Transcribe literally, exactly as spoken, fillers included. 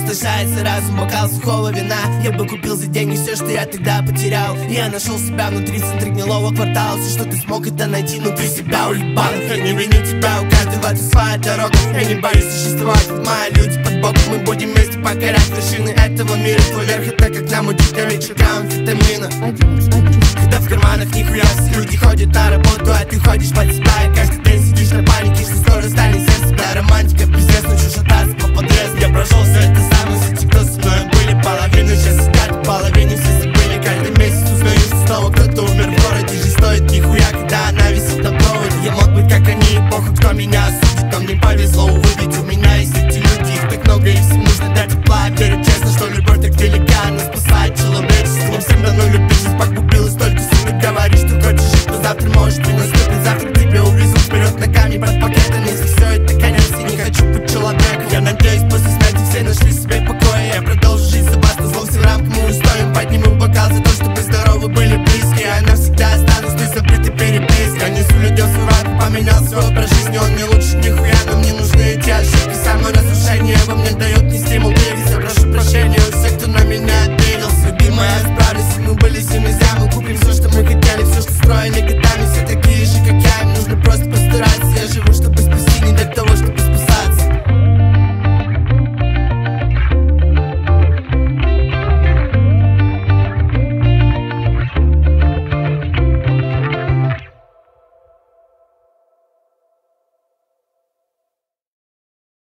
опустошается разум, бокал сухого вина. Я бы купил за деньги все, что я тогда потерял. Я нашел себя внутри центра гнилого квартала. Все, что ты смог, это найти внутри себя, уебанов. Я не виню тебя, у каждого это своя дорога. Я не боюсь существовать, как мои люди под боком. Мы будем вместе покорять вершины этого мира. Твой верх это как нам удить на вечеркам амфетамина. Когда в карманах нихуя, люди ходят на работу, а ты ходишь под себя. И каждый день сидишь на панике, что